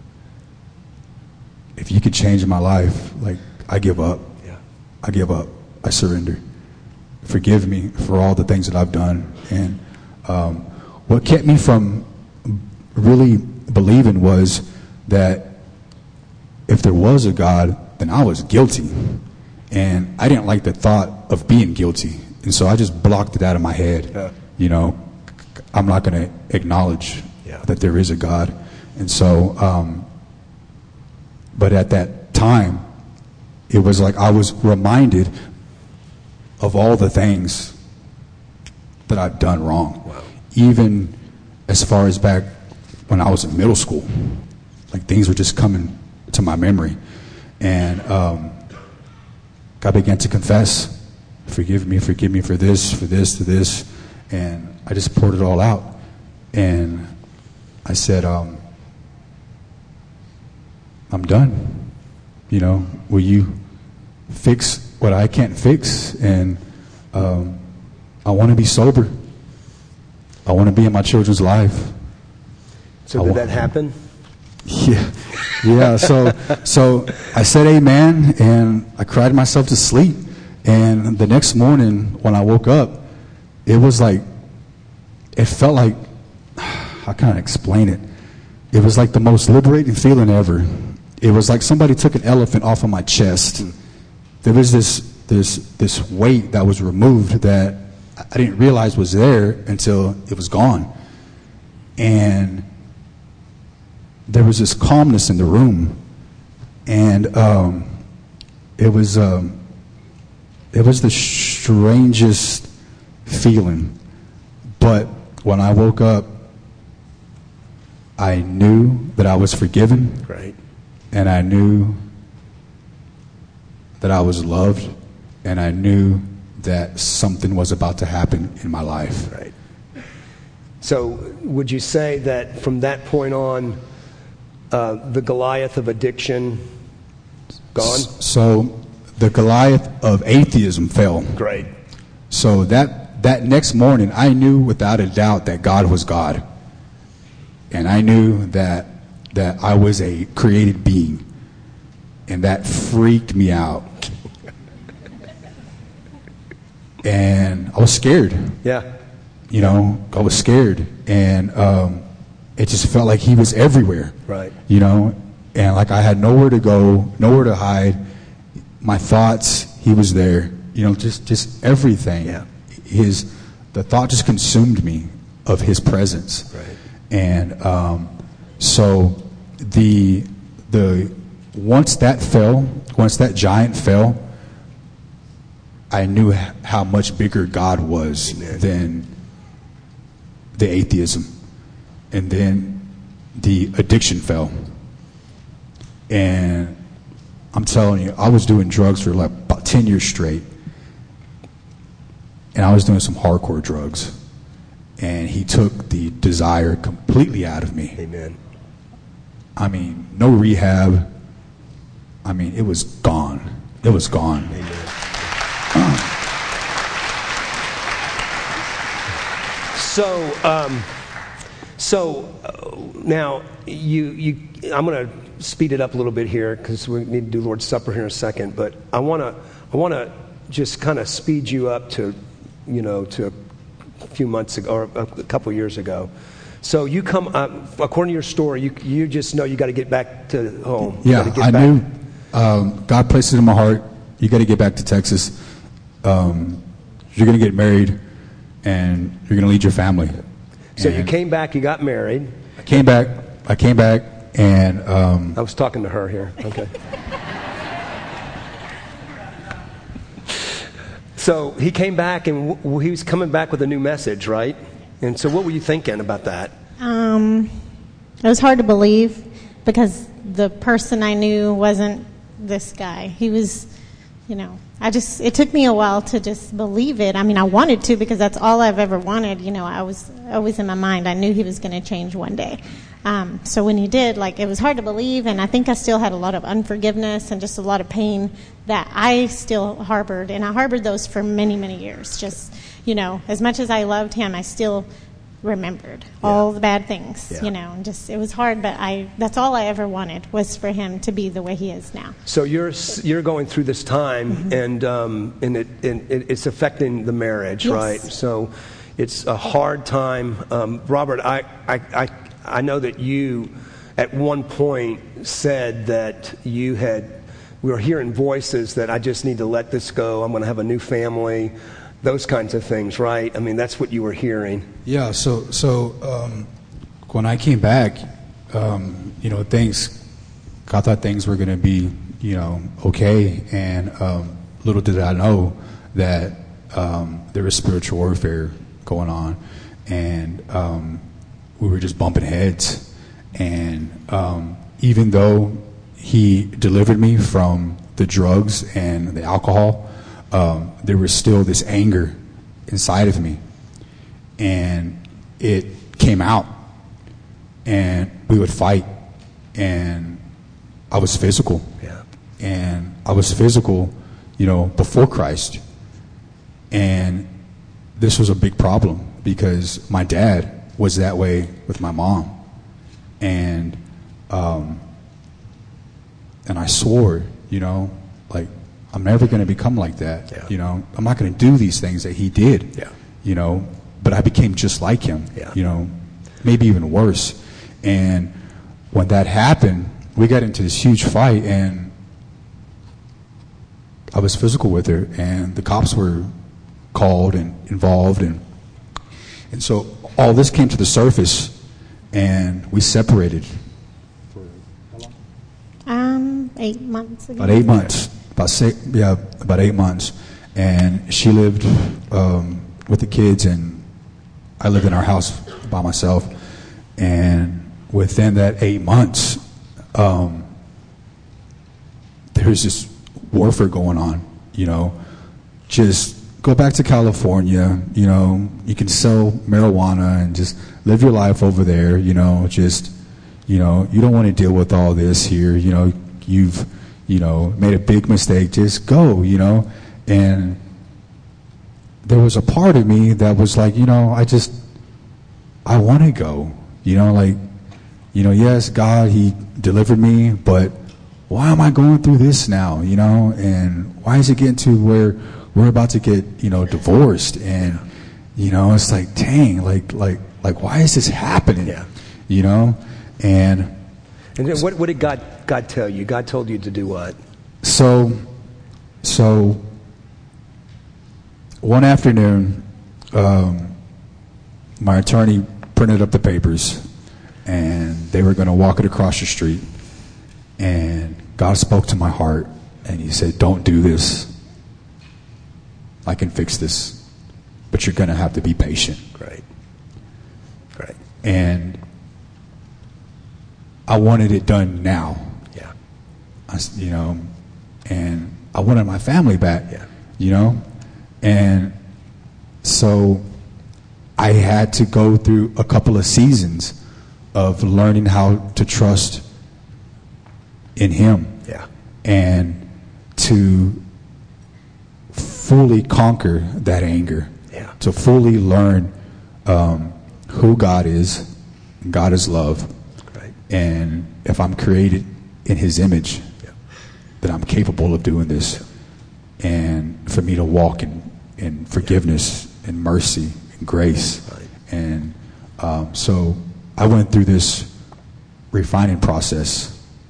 If you could change my life, like, I give up. Yeah. I give up. I surrender. Forgive me for all the things that I've done. And um, what kept me from really believing was that if there was a God, then I was guilty. And I didn't like the thought of being guilty. And so I just blocked it out of my head. Yeah. You know, I'm not going to acknowledge yeah. that there is a God. And so, um, but at that time, it was like I was reminded of all the things that I've done wrong. Wow. Even as far as back when I was in middle school. Like, things were just coming to my memory. And um, God began to confess, forgive me, forgive me for this, for this, to this. And I just poured it all out. And I said, um, I'm done. You know, will you fix what I can't fix, and um, I want to be sober. I want to be in my children's life. So I did wa- that happen? Yeah, yeah. So, so I said amen, and I cried myself to sleep. And the next morning, when I woke up, it was like, it felt like, how can I explain it? It was like the most liberating feeling ever. It was like somebody took an elephant off of my chest. There was this this this weight that was removed that I didn't realize was there until it was gone. And there was this calmness in the room, and um, it was um, it was the strangest feeling. But when I woke up, I knew that I was forgiven, Right. and I knew that I was loved, and I knew that something was about to happen in my life. Right. So would you say that from that point on, uh, the Goliath of addiction gone? So the Goliath of atheism fell. Great. So that that next morning, I knew without a doubt that God was God, and I knew that that I was a created being, and that freaked me out. And I was scared. Yeah. You know, I was scared, and um, it just felt like he was everywhere. Right. You know, and like I had nowhere to go, nowhere to hide. My thoughts, he was there. You know, just just everything. Yeah. His the thought just consumed me of his presence. Right. And um, so the the once that fell, once that giant fell, I knew h- how much bigger God was Amen. than the atheism. And then the addiction fell. And I'm telling you, I was doing drugs for like about ten years straight. And I was doing some hardcore drugs. And he took the desire completely out of me. Amen. I mean, no rehab. I mean, it was gone. It was gone. Amen. So, um, so uh, now you, you, I'm going to speed it up a little bit here because we need to do Lord's Supper here in a second. But I want to, I want to just kind of speed you up to, you know, to a few months ago or a couple of years ago. So you come, uh, according to your story, you you just know you got to get back to home. You Yeah, gotta get I back. knew um, God placed it in my heart. You got to get back to Texas. Um, you're going to get married, and you're going to lead your family. So you And came back, you got married. I came back. I came back, and um, I was talking to her here. Okay. So he came back, and w- he was coming back with a new message, right? And so what were you thinking about that? Um, it was hard to believe because the person I knew wasn't this guy. He was, you know, I just, it took me a while to just believe it. I mean, I wanted to because that's all I've ever wanted. You know, I was always in my mind. I knew he was going to change one day. Um, so when he did, like, it was hard to believe, and I think I still had a lot of unforgiveness and just a lot of pain that I still harbored, and I harbored those for many, many years. Just, you know, as much as I loved him, I still remembered all the bad things, Yeah. you know, and just, it was hard, but I, that's all I ever wanted was for him to be the way he is now. So you're s- you're going through this time, mm-hmm. and um, and it and it, it's affecting the marriage, Yes. right? So it's a hard time. Um, Robert, I, I I I know that you at one point said that you had we were hearing voices that I just need to let this go. I'm going to have a new family. Those kinds of things, right? I mean, that's what you were hearing. yeah. So, so um, when I came back, um, you know, things. I thought things were going to be, you know, okay, and um, little did I know that um, there was spiritual warfare going on, and um, we were just bumping heads. And um, even though he delivered me from the drugs and the alcohol, um, there was still this anger inside of me, and it came out, and we would fight, and I was physical. Yeah. And I was physical, you know, before Christ. And this was a big problem because my dad was that way with my mom. And, um, and I swore, you know, like, I'm never going to become like that. Yeah. You know, I'm not going to do these things that he did, yeah. you know, but I became just like him, yeah. you know, maybe even worse. And when that happened, we got into this huge fight, and I was physical with her, and the cops were called and involved, and and so all this came to the surface, and we separated. For how long? Um, eight months ago. About eight months. About six, yeah, about eight months. And she lived um, with the kids, and I lived in our house by myself. And within that eight months, um, there was this warfare going on, you know. Just go back to California, you know, you can sell marijuana and just live your life over there, you know, just, you know, you don't want to deal with all this here, you know, you've, you know, made a big mistake, just go, you know. And there was a part of me that was like, you know, I just, I want to go, you know, like, you know, yes, God, he delivered me, but why am I going through this now, you know, and why is it getting to where we're about to get, you know, divorced, and, you know, it's like, dang, like, like, like, why is this happening, yeah. you know, and... And then what, what did God God tell you? God told you to do what? So, so one afternoon, um, my attorney printed up the papers, and they were going to walk it across the street. And God spoke to my heart, and he said, don't do this. I can fix this, but you're going to have to be patient. Great. Great. And I wanted it done now. Yeah. I, you know, and I wanted my family back. Yeah. You know, and so I had to go through a couple of seasons of learning how to trust in him. Yeah. And to fully conquer that anger. Yeah. To fully learn um, who God is. God is love. Right. And if I'm created in his image, yeah. that I'm capable of doing this. Yeah. And for me to walk in, in forgiveness yeah. and mercy and grace. Right. And um, so I went through this refining process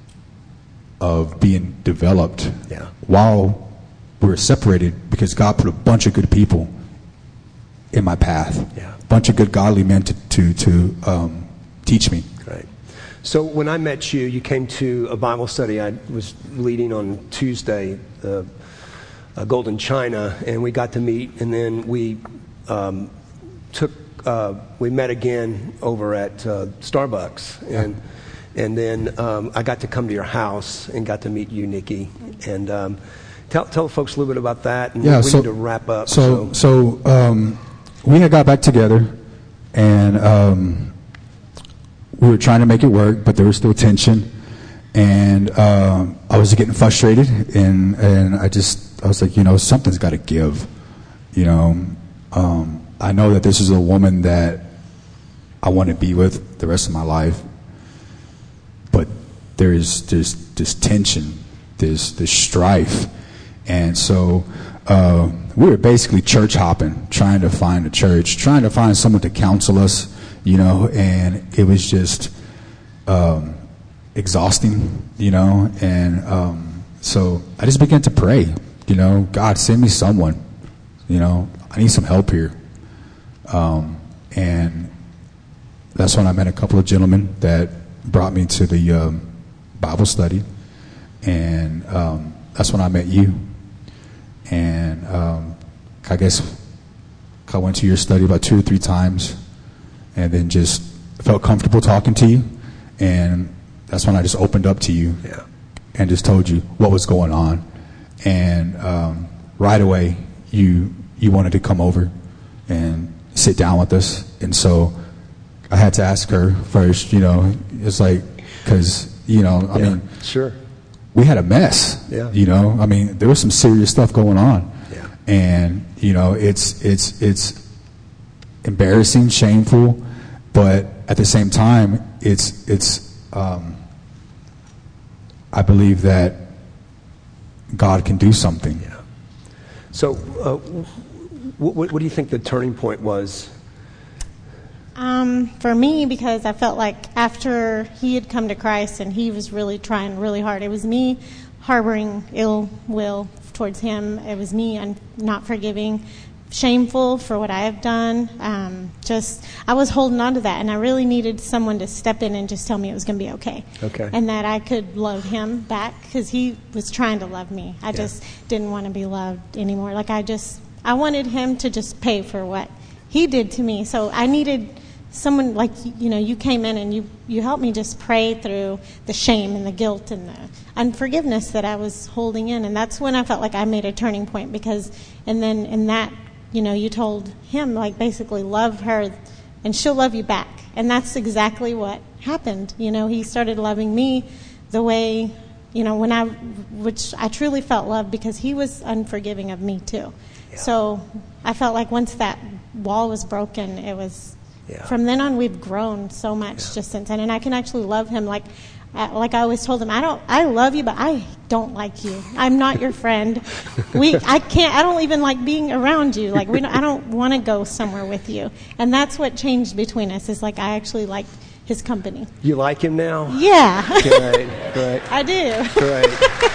of being developed yeah. while we were separated, because God put a bunch of good people in my path. Yeah. A bunch of good godly men to, to, to um, teach me. Right. So when I met you, you came to a Bible study I was leading on Tuesday, uh, uh, Golden China, and we got to meet, and then we um, took, uh, we met again over at uh, Starbucks, and yeah. and then um, I got to come to your house and got to meet you, Nikki, and um, tell tell folks a little bit about that, and yeah, we so, need to wrap up. So so, so um, we had got back together, and um, we were trying to make it work, but there was still tension, and uh, I was getting frustrated, and and I just I was like, you know, something's got to give, you know. Um, I know that this is a woman that I want to be with the rest of my life, but there is there's this tension, there's this strife, and so uh, we were basically church hopping, trying to find a church, trying to find someone to counsel us, you know, and it was just um, exhausting, you know, and um, so I just began to pray, you know, God, send me someone, you know, I need some help here. Um, and that's when I met a couple of gentlemen that brought me to the um, Bible study, and um, that's when I met you. And um, I guess I went to your study about two or three times, and then just felt comfortable talking to you, and that's when I just opened up to you, yeah. and just told you what was going on, and um, right away you you wanted to come over and sit down with us. And so I had to ask her first, you know, it's like, because, you know, I yeah, mean, sure. we had a mess. Yeah. You know, I mean, there was some serious stuff going on. Yeah. And, you know, it's it's it's embarrassing, shameful, but at the same time, it's it's um, I believe that God can do something. Yeah. So, uh, what, what do you think the turning point was? Um, for me, because I felt like after he had come to Christ and he was really trying really hard, it was me harboring ill will towards him. It was me un- not forgiving, shameful for what I have done. Um, just, I was holding on to that, and I really needed someone to step in and just tell me it was going to be okay. Okay. And that I could love him back, because he was trying to love me. I Yeah. just didn't want to be loved anymore. Like, I just, I wanted him to just pay for what he did to me. So I needed someone like, you know, you came in and you, you helped me just pray through the shame and the guilt and the unforgiveness that I was holding in. And that's when I felt like I made a turning point, because, and then in that, you know, you told him, like, basically love her and she'll love you back. And that's exactly what happened. You know, he started loving me the way, you know, when I, which I truly felt loved, because he was unforgiving of me too. Yeah. So I felt like once that wall was broken, it was, Yeah. from then on, we've grown so much Yeah. just since then. And I can actually love him. Like, uh, like I always told him, I don't, I love you, but I don't like you. I'm not your friend. We, I can't, I don't even like being around you. Like, we don't, I don't want to go somewhere with you. And that's what changed between us, is like, I actually liked his company. You like him now? Yeah. Great, great. I do. Great.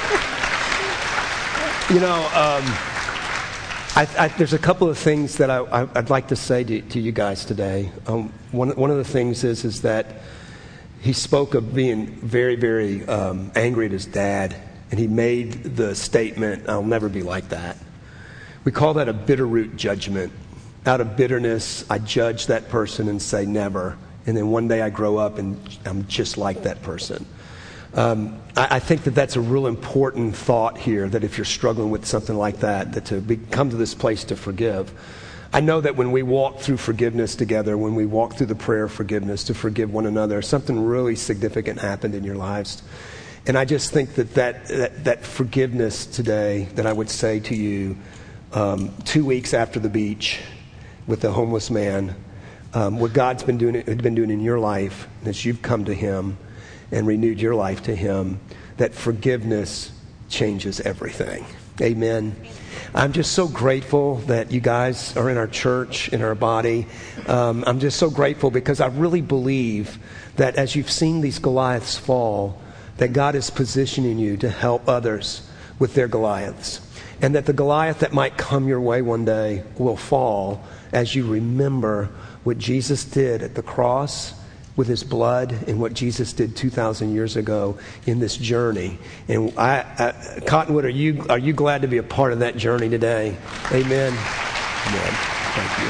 You know, um, I, I, there's a couple of things that I, I, I'd like to say to, to you guys today. Um, one, one of the things is is that he spoke of being very, very um, angry at his dad, and he made the statement, "I'll never be like that." We call that a bitter root judgment. Out of bitterness, I judge that person and say never, and then one day I grow up and I'm just like that person. Um, I, I think that that's a real important thought here, that if you're struggling with something like that, that to be, come to this place to forgive. I know that when we walk through forgiveness together, when we walk through the prayer of forgiveness to forgive one another, something really significant happened in your lives. And I just think that that, that, that forgiveness today, that I would say to you, um, two weeks after the beach with the homeless man, um, what God's been doing, had been doing in your life, as you've come to him and renewed your life to him, that forgiveness changes everything. Amen. I'm just so grateful that you guys are in our church, in our body. Um, I'm just so grateful because I really believe that as you've seen these Goliaths fall, that God is positioning you to help others with their Goliaths. And that the Goliath that might come your way one day will fall as you remember what Jesus did at the cross with his blood, and what Jesus did two thousand years ago in this journey. And I, I, Cottonwood, are you are you glad to be a part of that journey today? Amen. Amen. Thank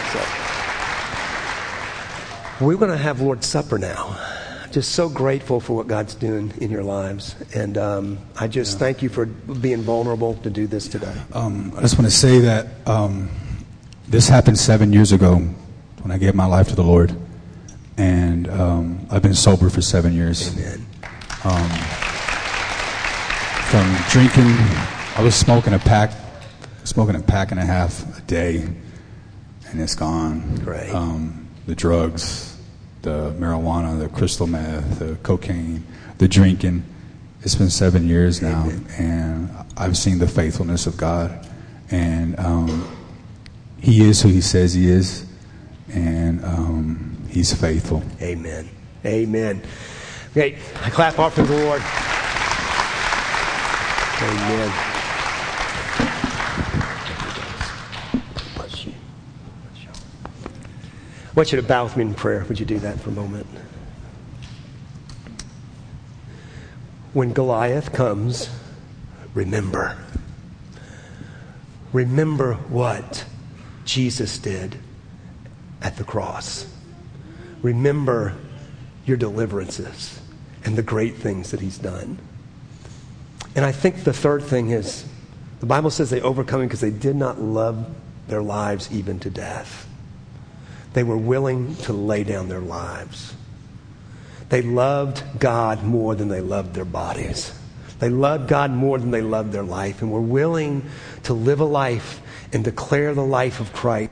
you. So, we're going to have Lord's Supper now. Just so grateful for what God's doing in your lives. And um, I just yeah. thank you for being vulnerable to do this today. Um, I just want to say that um, this happened seven years ago when I gave my life to the Lord. And um, I've been sober for seven years. Amen. Um, from drinking, I was smoking a pack, smoking a pack and a half a day, and it's gone. Great. Um, the drugs, the marijuana, the crystal meth, the cocaine, the drinking. It's been seven years now, Amen. And I've seen the faithfulness of God. And um, He is who He says He is. And um, He's faithful. Amen. Amen. Okay, I clap off to the Lord. Amen. Bless you. Bless you. I want you to bow with me in prayer. Would you do that for a moment? When Goliath comes, remember. Remember what Jesus did at the cross. Remember your deliverances and the great things that He's done. And I think the third thing is, the Bible says they overcome Him because they did not love their lives even to death. They were willing to lay down their lives. They loved God more than they loved their bodies. They love God more than they love their life, and we're willing to live a life and declare the life of Christ,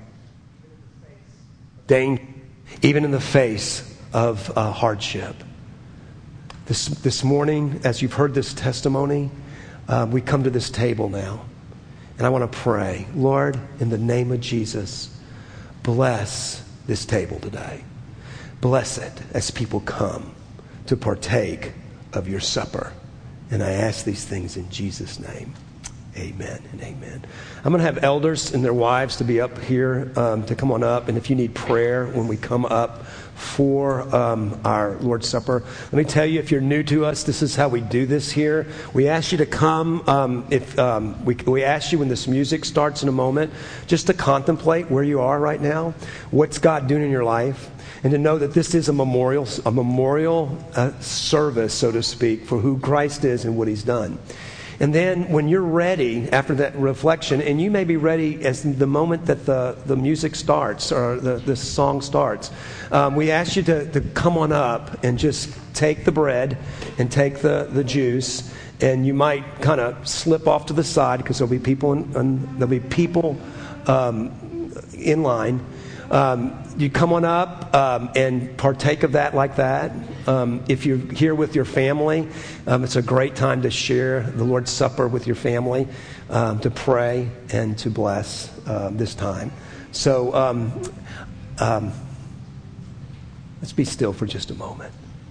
even in the face of uh, hardship. This, this morning, as you've heard this testimony, uh, we come to this table now. And I want to pray, Lord, in the name of Jesus, bless this table today. Bless it as people come to partake of your supper. And I ask these things in Jesus' name. Amen and amen. I'm going to have elders and their wives to be up here, um, to come on up. And if you need prayer when we come up for um, our Lord's Supper, let me tell you, if you're new to us, this is how we do this here. We ask you to come. Um, if um, we, we ask you when this music starts in a moment, just to contemplate where you are right now. What's God doing in your life? And to know that this is a memorial, a memorial uh, service, so to speak, for who Christ is and what He's done. And then when you're ready, after that reflection, and you may be ready as the moment that the, the music starts or the, the song starts, um, we ask you to, to come on up and just take the bread and take the, the juice. And you might kind of slip off to the side because there'll be people in, in, there'll be people um, in line. Um, you come on up um, and partake of that like that. Um, if you're here with your family, um, it's a great time to share the Lord's Supper with your family, um, to pray and to bless uh, this time. So um, um, let's be still for just a moment.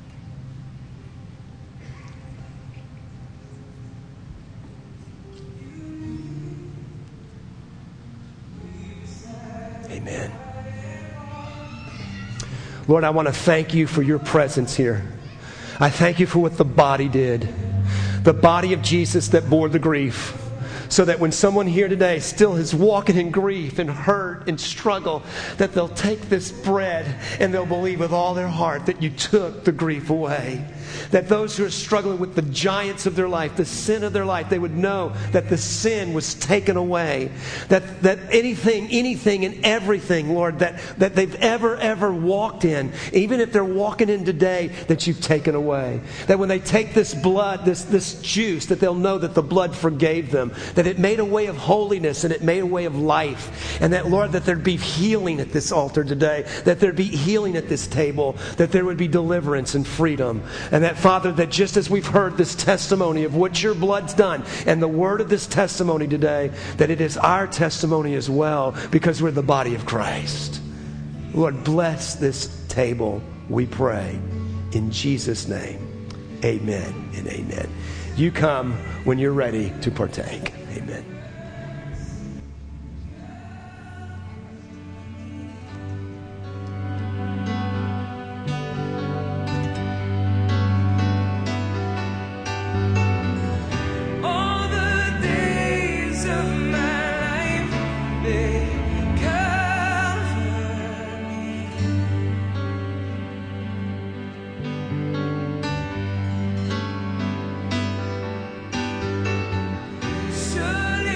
Amen. Lord, I want to thank you for your presence here. I thank you for what the body did. The body of Jesus that bore the grief. So that when someone here today still is walking in grief and hurt and struggle, that they'll take this bread and they'll believe with all their heart that you took the grief away. That those who are struggling with the giants of their life, the sin of their life, they would know that the sin was taken away. That that anything, anything and everything, Lord, that, that they've ever, ever walked in, even if they're walking in today, that you've taken away. That when they take this blood, this, this juice, that they'll know that the blood forgave them. That it made a way of holiness and it made a way of life. And that, Lord, that there'd be healing at this altar today. That there'd be healing at this table. That there would be deliverance and freedom. And that, Father, that just as we've heard this testimony of what your blood's done and the word of this testimony today, that it is our testimony as well because we're the body of Christ. Lord, bless this table, we pray. In Jesus' name, amen and amen. You come when you're ready to partake. Amen. Surely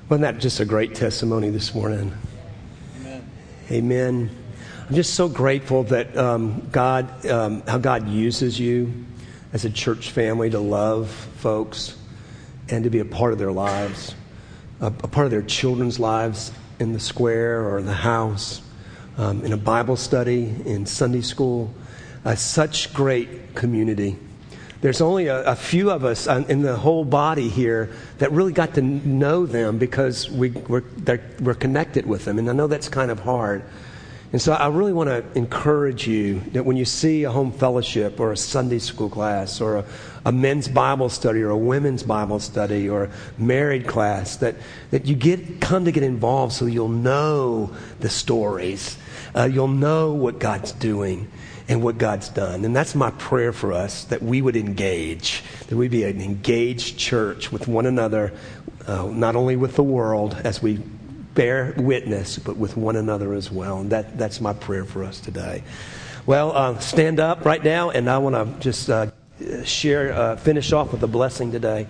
Wasn't that just a great testimony this morning? Amen. Amen. I'm just so grateful that um, God, um, how God uses you as a church family to love folks and to be a part of their lives, a, a part of their children's lives in the square or in the house, um, in a Bible study, in Sunday school. Uh, such great community. There's only a, a few of us in the whole body here that really got to know them because we, we're, we're connected with them. And I know that's kind of hard. And so I really want to encourage you that when you see a home fellowship or a Sunday school class or a, a men's Bible study or a women's Bible study or a married class, that, that you get come to get involved so you'll know the stories. Uh, you'll know what God's doing and what God's done. And that's my prayer for us, that we would engage, that we be an engaged church with one another, uh, not only with the world as we bear witness, but with one another as well. And that, that's my prayer for us today. Well, uh, stand up right now, and I want to just uh, share, uh, finish off with a blessing today.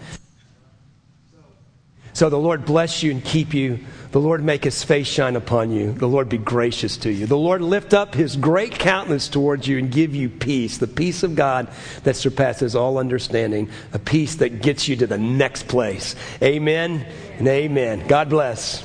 So the Lord bless you and keep you. The Lord make his face shine upon you. The Lord be gracious to you. The Lord lift up his great countenance towards you and give you peace, the peace of God that surpasses all understanding, a peace that gets you to the next place. Amen and amen. God bless.